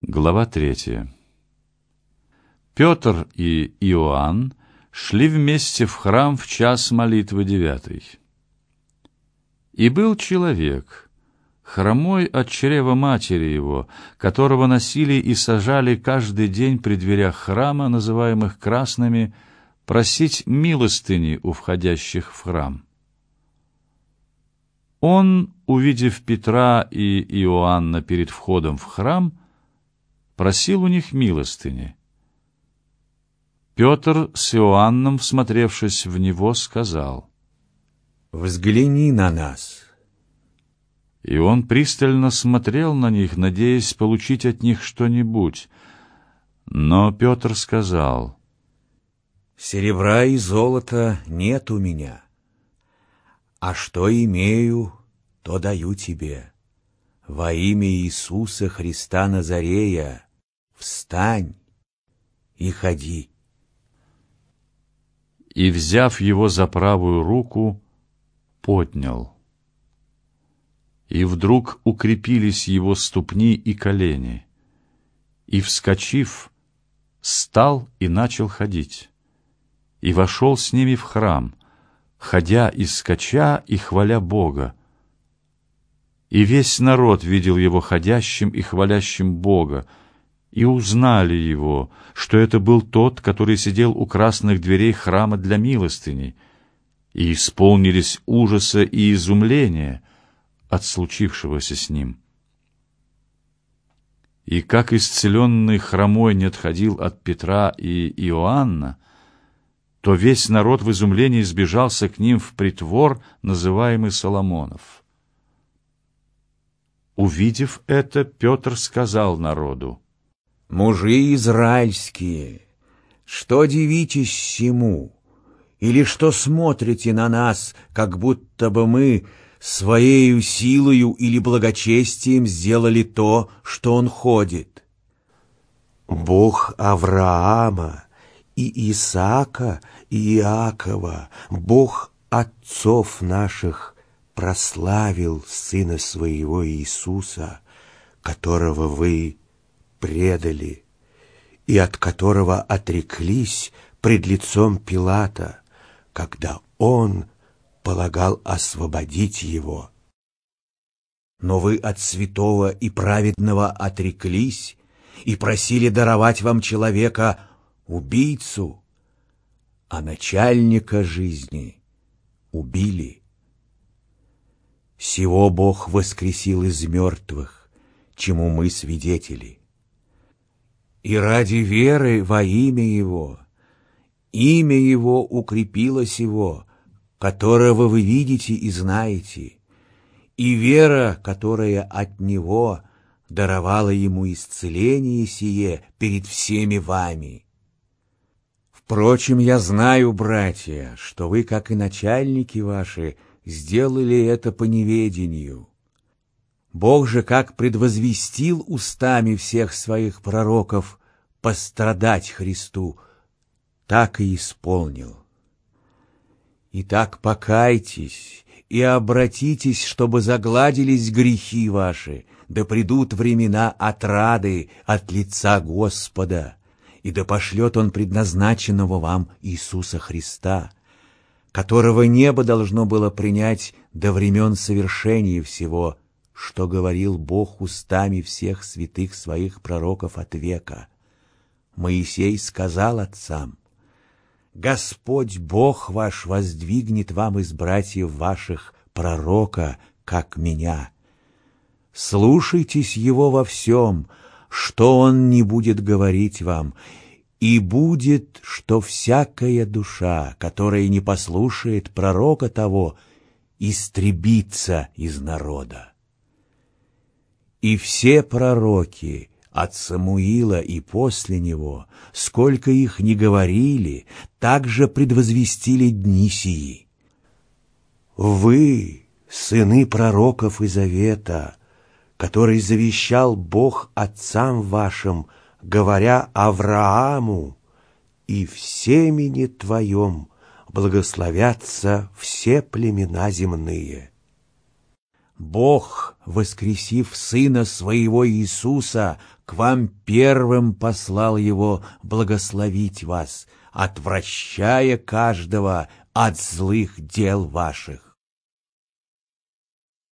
Глава 3. Петр и Иоанн шли вместе в храм в час молитвы 9. И был человек, хромой от чрева матери его, которого носили и сажали каждый день при дверях храма, называемых красными, просить милостыни у входящих в храм. Он, увидев Петра и Иоанна перед входом в храм, просил у них милостыни. Петр с Иоанном, всмотревшись в него, сказал: «Взгляни на нас». И он пристально смотрел на них, надеясь получить от них что-нибудь. Но Петр сказал: «Серебра и золота нет у меня, а что имею, то даю тебе. Во имя Иисуса Христа Назарея встань и ходи». И, взяв его за правую руку, поднял. И вдруг укрепились его ступни и колени. И, вскочив, стал и начал ходить. И вошел с ними в храм, ходя и скача, и хваля Бога. И весь народ видел его ходящим и хвалящим Бога, и узнали его, что это был тот, который сидел у красных дверей храма для милостыней, и исполнились ужаса и изумления от случившегося с ним. И как исцеленный хромой не отходил от Петра и Иоанна, то весь народ в изумлении сбежался к ним в притвор, называемый Соломонов. Увидев это, Петр сказал народу: «Мужи израильские, что дивитесь сему, или что смотрите на нас, как будто бы мы своею силою или благочестием сделали то, что он ходит? Бог Авраама и Исаака и Иакова, Бог отцов наших, прославил Сына Своего Иисуса, которого вы предали, и от которого отреклись пред лицом Пилата, когда он полагал освободить его. Но вы от святого и праведного отреклись и просили даровать вам человека, убийцу, а начальника жизни убили. Сего Бог воскресил из мертвых, чему мы свидетели. И ради веры во имя Его укрепило сего, которого вы видите и знаете, и вера, которая от Него даровала Ему исцеление сие перед всеми вами. Впрочем, я знаю, братья, что вы, как и начальники ваши, сделали это по неведению. Бог же, как предвозвестил устами всех своих пророков пострадать Христу, так и исполнил. Итак, покайтесь и обратитесь, чтобы загладились грехи ваши, да придут времена отрады от лица Господа, и да пошлет Он предназначенного вам Иисуса Христа, которого небо должно было принять до времен совершения всего, что говорил Бог устами всех святых своих пророков от века. Моисей сказал отцам: «Господь Бог ваш воздвигнет вам из братьев ваших пророка, как меня. Слушайтесь Его во всем, что Он не будет говорить вам, и будет, что всякая душа, которая не послушает пророка того, истребится из народа». И все пророки от Самуила и после него, сколько их ни говорили, также предвозвестили дни сии. Вы, сыны пророков и завета, который завещал Бог отцам вашим, говоря Аврааму: «И в семени твоем благословятся все племена земные». Бог, воскресив Сына Своего Иисуса, к вам первым послал его благословить вас, отвращая каждого от злых дел ваших.